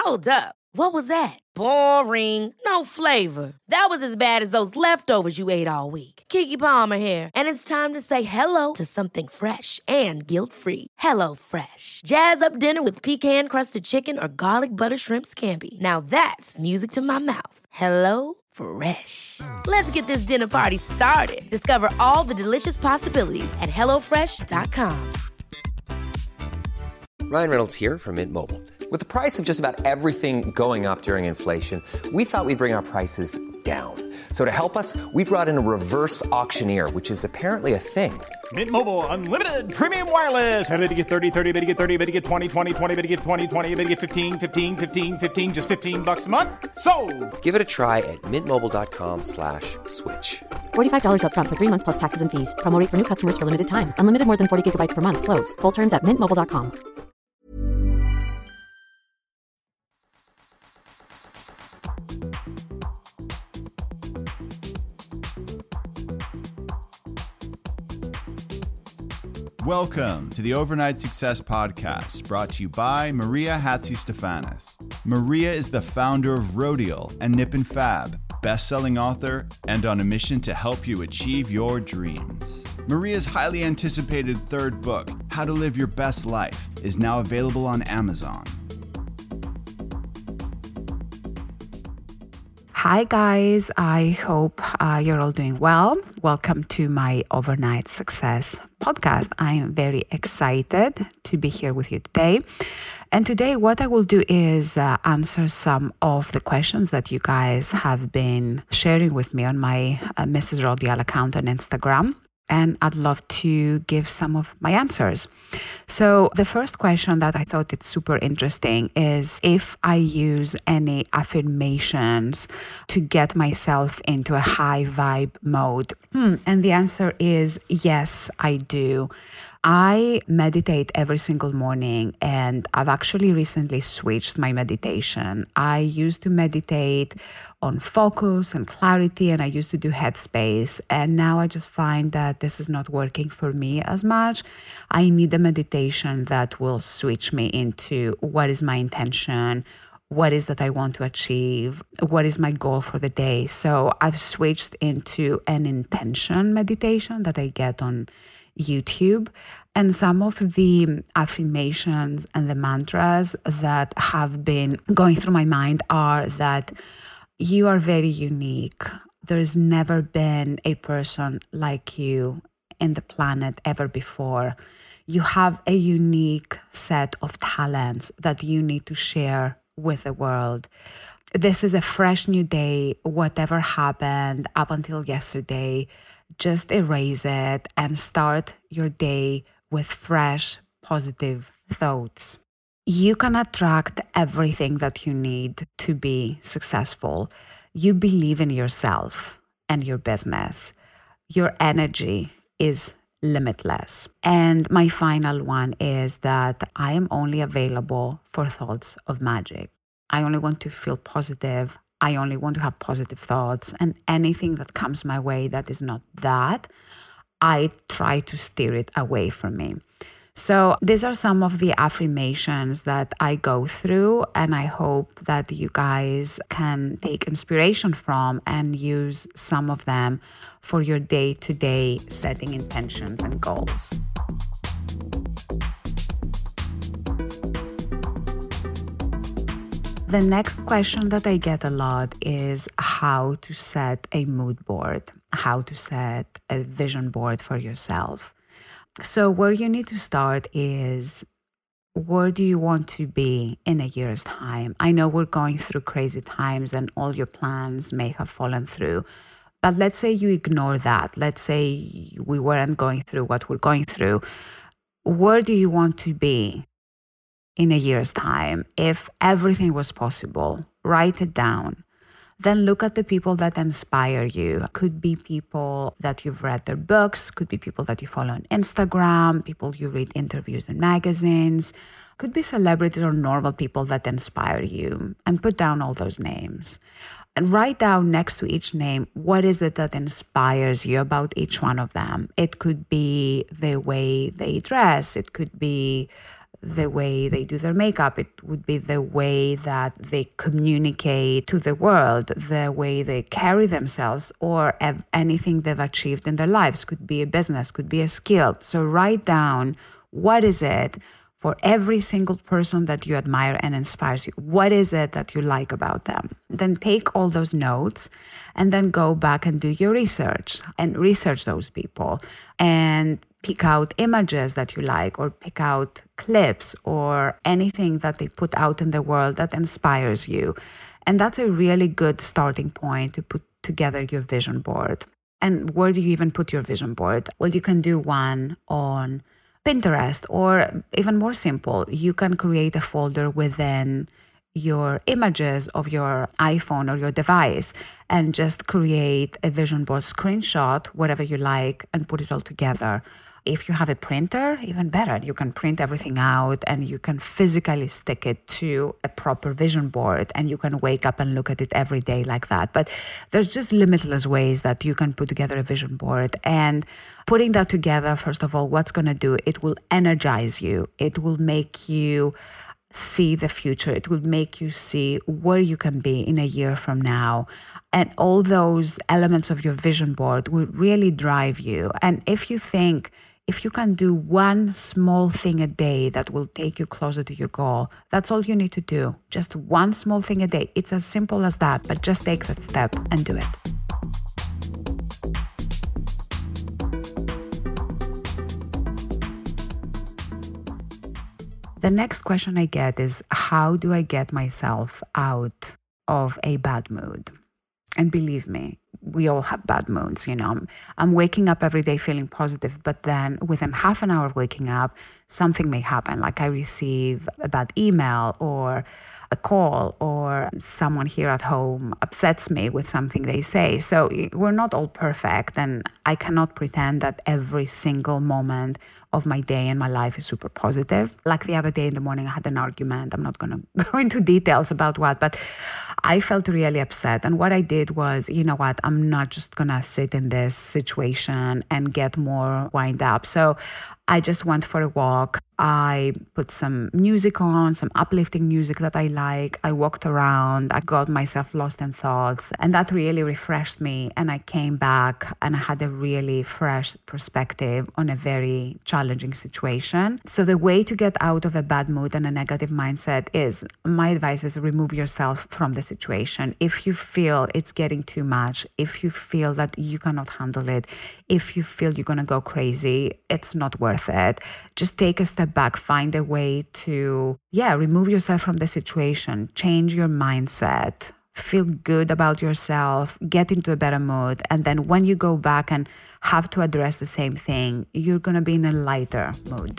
Hold up. What was that? Boring. No flavor. That was as bad as those leftovers you ate all week. Keke Palmer here, and it's time to say hello to something fresh and guilt-free. Hello Fresh. Jazz up dinner with pecan-crusted chicken or garlic butter shrimp scampi. Now that's music to my mouth. Hello Fresh. Let's get this dinner party started. Discover all the delicious possibilities at hellofresh.com. Ryan Reynolds here from Mint Mobile. With the price of just about everything going up during inflation, we thought we'd bring our prices down. So to help us, we brought in a reverse auctioneer, which is apparently a thing. Mint Mobile Unlimited Premium Wireless. How to get 30, 30, bit to get 30, bit to get 20, 20, 20, bit to get 20, 20, bit to get 15, 15, 15, 15, just $15 a month? Sold! Give it a try at mintmobile.com/switch. $45 up front for 3 months plus taxes and fees. Promo rate for new customers for limited time. Unlimited more than 40 gigabytes per month. Slows full terms at mintmobile.com. Welcome to the Overnight Success Podcast, brought to you by Maria Hatzistefanis. Maria is the founder of Rodial and Nip and Fab, best-selling author, and on a mission to help you achieve your dreams. Maria's highly anticipated third book, How to Live Your Best Life, is now available on Amazon. Hi guys, I hope you're all doing well. Welcome to my Overnight Success podcast. I am very excited to be here with you today. And today what I will do is answer some of the questions that you guys have been sharing with me on my Mrs. Rodial account on Instagram. And I'd love to give some of my answers. So the first question that I thought it's super interesting is if I use any affirmations to get myself into a high vibe mode. And the answer is yes, I do. I meditate every single morning, and I've actually recently switched my meditation. I used to meditate on focus and clarity, and I used to do Headspace, and now I just find that this is not working for me as much. I need a meditation that will switch me into what is my intention, what is that I want to achieve, what is my goal for the day. So I've switched into an intention meditation that I get on YouTube. And some of the affirmations and the mantras that have been going through my mind are that you are very unique. There's never been a person like you in the planet ever before. You have a unique set of talents that you need to share with the world. This is a fresh new day. Whatever happened up until yesterday, just erase it and start your day with fresh, positive thoughts. You can attract everything that you need to be successful. You believe in yourself and your business. Your energy is limitless. And my final one is that I am only available for thoughts of magic. I only want to feel positive. I only want to have positive thoughts, and anything that comes my way that is not that, I try to steer it away from me. So these are some of the affirmations that I go through, and I hope that you guys can take inspiration from and use some of them for your day-to-day setting intentions and goals. The next question that I get a lot is how to set a mood board, how to set a vision board for yourself. So where you need to start is, where do you want to be in a year's time? I know we're going through crazy times and all your plans may have fallen through, but let's say you ignore that. Let's say we weren't going through what we're going through. Where do you want to be in a year's time? If everything was possible, write it down. Then look at the people that inspire you. Could be people that you've read their books, could be people that you follow on Instagram, people you read interviews in magazines, could be celebrities or normal people that inspire you, and put down all those names. And write down next to each name, what is it that inspires you about each one of them? It could be the way they dress. It could be the way they do their makeup. It would be the way that they communicate to the world, the way they carry themselves, or anything they've achieved in their lives. Could be a business, could be a skill. So write down, what is it for every single person that you admire and inspires you? What is it that you like about them? Then take all those notes and then go back and do your research and research those people and pick out images that you like, or pick out clips or anything that they put out in the world that inspires you. And that's a really good starting point to put together your vision board. And where do you even put your vision board? Well, you can do one on Pinterest, or even more simple, you can create a folder within your images of your iPhone or your device and just create a vision board screenshot, whatever you like, and put it all together. If you have a printer, even better. You can print everything out and you can physically stick it to a proper vision board, and you can wake up and look at it every day like that. But there's just limitless ways that you can put together a vision board. And putting that together, first of all, what's going to do? It will energize you. It will make you see the future. It will make you see where you can be in a year from now. And all those elements of your vision board will really drive you. And if you think, if you can do one small thing a day that will take you closer to your goal, that's all you need to do. Just one small thing a day. It's as simple as that, but just take that step and do it. The next question I get is, how do I get myself out of a bad mood? And believe me, we all have bad moods, you know. I'm waking up every day feeling positive, but then within half an hour of waking up, something may happen. Like I receive a bad email or a call, or someone here at home upsets me with something they say. So we're not all perfect, and I cannot pretend that every single moment of my day and my life is super positive. Like the other day in the morning, I had an argument. I'm not going to go into details about what, but I felt really upset. And what I did was, you know what, I'm not just going to sit in this situation and get more wind up. So I just went for a walk. I put some music on, some uplifting music that I like. I walked around. I got myself lost in thoughts. And that really refreshed me. And I came back and I had a really fresh perspective on a very challenging situation. So the way to get out of a bad mood and a negative mindset is, my advice is, remove yourself from the situation. If you feel it's getting too much, if you feel that you cannot handle it, if you feel you're going to go crazy, it's not worth it. Just take a step back, find a way to, remove yourself from the situation, change your mindset, feel good about yourself, get into a better mood. And then when you go back and have to address the same thing, you're going to be in a lighter mood.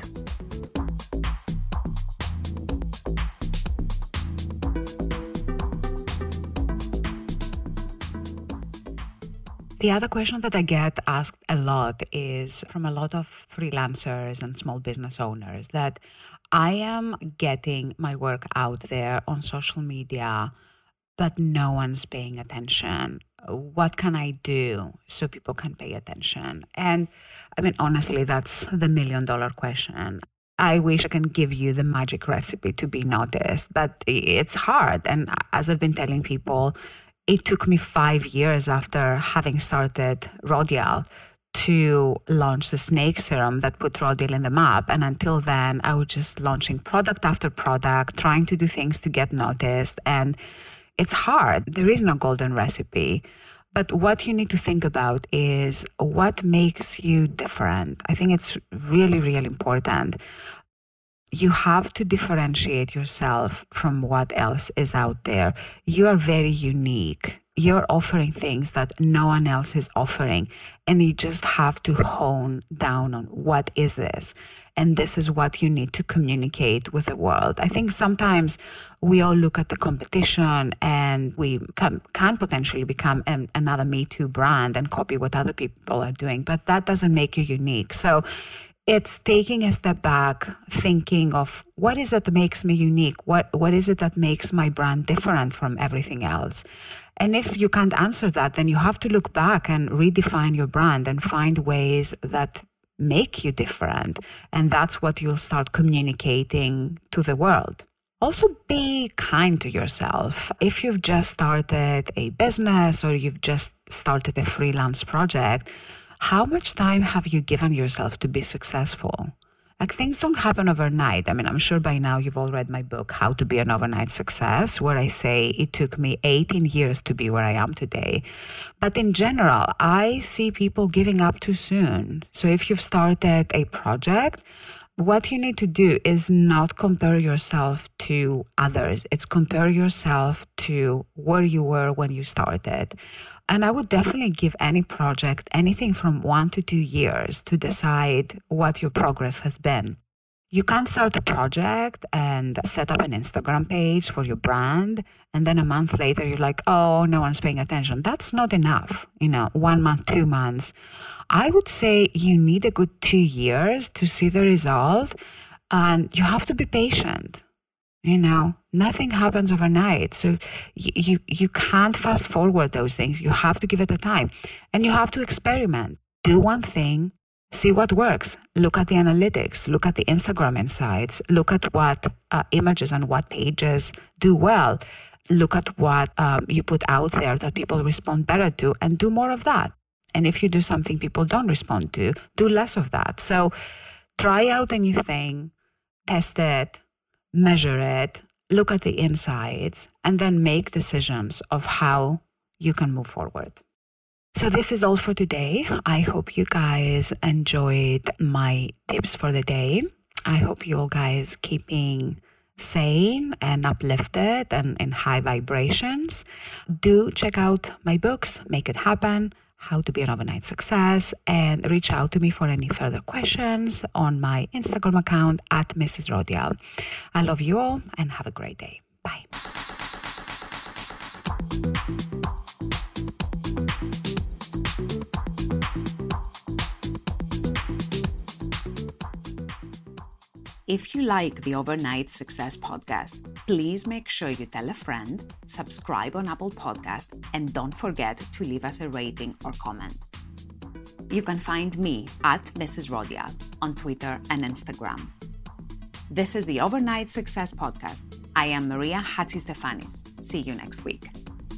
The other question that I get asked a lot is from a lot of freelancers and small business owners, that I am getting my work out there on social media, but no one's paying attention. What can I do so people can pay attention? And I mean, honestly, that's the $1 million question. I wish I can give you the magic recipe to be noticed, but it's hard. And as I've been telling people, it took me 5 years after having started Rodial to launch the snake serum that put Rodial in the map. And until then, I was just launching product after product, trying to do things to get noticed. And it's hard. There is no golden recipe. But what you need to think about is what makes you different. I think it's really, really important. You have to differentiate yourself from what else is out there. You are very unique. You're offering things that no one else is offering. And you just have to hone down on what is this. And this is what you need to communicate with the world. I think sometimes we all look at the competition and we can potentially become another Me Too brand and copy what other people are doing. But that doesn't make you unique. So it's taking a step back, thinking of what is it that makes me unique? What is it that makes my brand different from everything else? And if you can't answer that, then you have to look back and redefine your brand and find ways that make you different. And that's what you'll start communicating to the world. Also, be kind to yourself. If you've just started a business or you've just started a freelance project, how much time have you given yourself to be successful? Like, things don't happen overnight. I mean, I'm sure by now you've all read my book, How to Be an Overnight Success, where I say it took me 18 years to be where I am today. But in general, I see people giving up too soon. So if you've started a project, what you need to do is not compare yourself to others. It's compare yourself to where you were when you started. And I would definitely give any project anything from 1 to 2 years to decide what your progress has been. You can't start a project and set up an Instagram page for your brand, and then a month later you're like, oh, no one's paying attention. That's not enough. 1 month, 2 months. I would say you need a good 2 years to see the result, and you have to be patient. Nothing happens overnight. So you can't fast forward those things. You have to give it a time, and you have to experiment. Do one thing, see what works. Look at the analytics, look at the Instagram insights, look at what images and what pages do well. Look at what you put out there that people respond better to, and do more of that. And if you do something people don't respond to, do less of that. So try out a new thing, test it, measure it, look at the insights, and then make decisions of how you can move forward. So this is all for today. I hope you guys enjoyed my tips for the day. I hope you all guys keeping sane and uplifted and in high vibrations. Do check out my books, Make It Happen, How to Be an Overnight Success, and reach out to me for any further questions on my Instagram account at Mrs. Rodial. I love you all and have a great day. Bye. If you like the Overnight Success podcast, please make sure you tell a friend, subscribe on Apple Podcast, and don't forget to leave us a rating or comment. You can find me at Mrs. Rodial on Twitter and Instagram. This is the Overnight Success podcast. I am Maria Hatzistefanis. See you next week.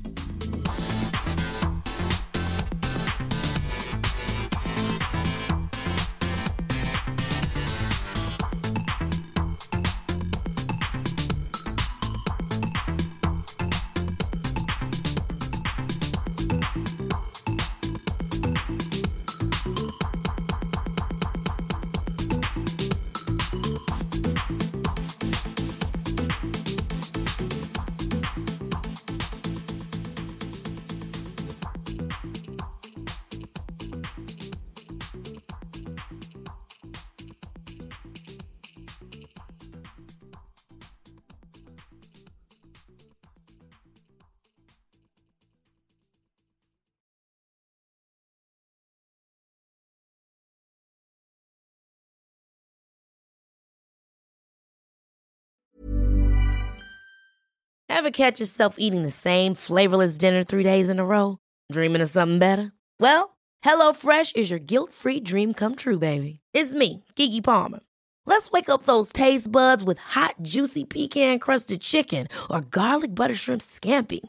Ever catch yourself eating the same flavorless dinner 3 days in a row? Dreaming of something better? Well, HelloFresh is your guilt-free dream come true, baby. It's me, Keke Palmer. Let's wake up those taste buds with hot, juicy pecan-crusted chicken or garlic butter shrimp scampi.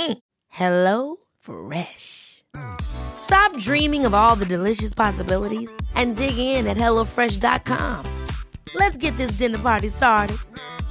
HelloFresh. Stop dreaming of all the delicious possibilities and dig in at HelloFresh.com. Let's get this dinner party started.